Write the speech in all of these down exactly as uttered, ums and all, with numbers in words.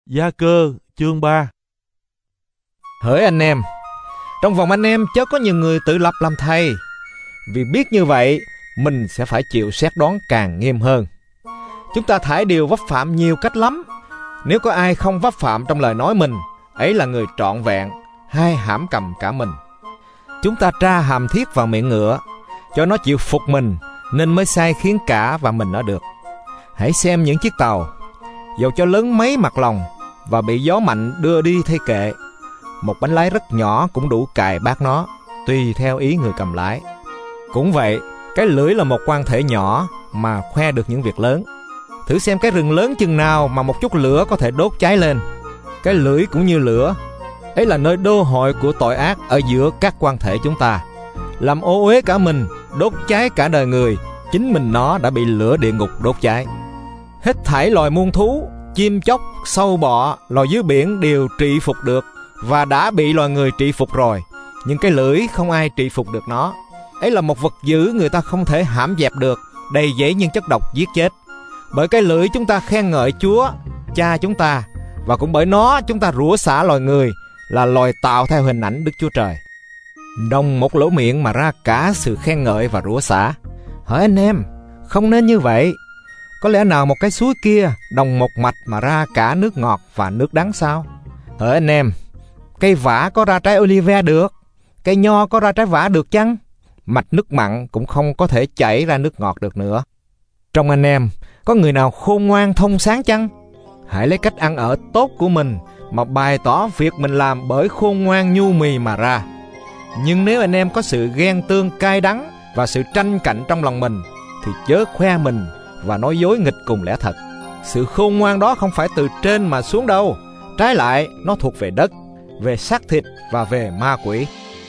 Gia Cơ chương ba. Hỡi anh em, trong vòng anh em chớ có nhiều người tự lập làm thầy, vì biết như vậy mình sẽ phải chịu xét đoán càng nghiêm hơn. Chúng ta thải điều vấp phạm nhiều cách lắm. Nếu có ai không vấp phạm trong lời nói mình, ấy là người trọn vẹn, hai hãm cầm cả mình. Chúng ta tra hàm thiết vào miệng ngựa, cho nó chịu phục mình, nên mới sai khiến cả và mình nó được. Hãy xem những chiếc tàu, dầu cho lớn mấy mặt lòng và bị gió mạnh đưa đi thay kệ, một bánh lái rất nhỏ cũng đủ cài bát nó, tùy theo ý người cầm lái. Cũng vậy, cái lưỡi là một quan thể nhỏ mà khoe được những việc lớn. Thử xem cái rừng lớn chừng nào mà một chút lửa có thể đốt cháy lên. Cái lưỡi cũng như lửa, ấy là nơi đô hội của tội ác ở giữa các quan thể chúng ta, làm ô uế cả mình, đốt cháy cả đời người. Chính mình nó đã bị lửa địa ngục đốt cháy. Hết thảy loài muôn thú, chim chóc, sâu bọ, loài dưới biển đều trị phục được, và đã bị loài người trị phục rồi. Nhưng cái lưỡi không ai trị phục được nó. Ấy là một vật dữ người ta không thể hãm dẹp được, đầy dẫy những chất độc giết chết. Bởi cái lưỡi chúng ta khen ngợi Chúa, Cha chúng ta, và cũng bởi nó chúng ta rủa xả loài người, là loài tạo theo hình ảnh Đức Chúa Trời. Đồng một lỗ miệng mà ra cả sự khen ngợi và rủa xả. Hỡi anh em, không nên như vậy. Có lẽ nào một cái suối kia đồng một mạch mà ra cả nước ngọt và nước đắng sao? Hỡi anh em, cây vả có ra trái olive được, cây nho có ra trái vả được chăng? Mạch nước mặn cũng không có thể chảy ra nước ngọt được nữa. Trong anh em, có người nào khôn ngoan thông sáng chăng? Hãy lấy cách ăn ở tốt của mình mà bày tỏ việc mình làm bởi khôn ngoan nhu mì mà ra. Nhưng nếu anh em có sự ghen tương cay đắng và sự tranh cạnh trong lòng mình, thì chớ khoe mình và nói dối nghịch cùng lẽ thật. Sự khôn ngoan đó không phải từ trên mà xuống đâu, trái lại nó thuộc về đất, về xác thịt và về ma quỷ.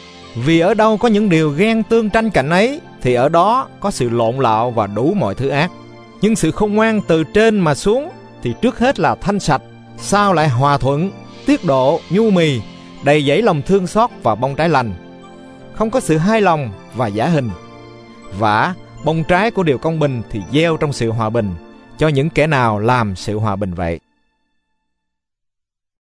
Vì ở đâu có những điều ghen tương tranh cạnh ấy, thì ở đó có sự lộn lạo và đủ mọi thứ ác. Nhưng sự khôn ngoan từ trên mà xuống thì trước hết là thanh sạch, sau lại hòa thuận, tiết độ, nhu mì, đầy dẫy lòng thương xót và bông trái lành, không có sự hai lòng và giả hình. Vả, bông trái của điều công bình thì gieo trong sự hòa bình, cho những kẻ nào làm sự hòa bình vậy.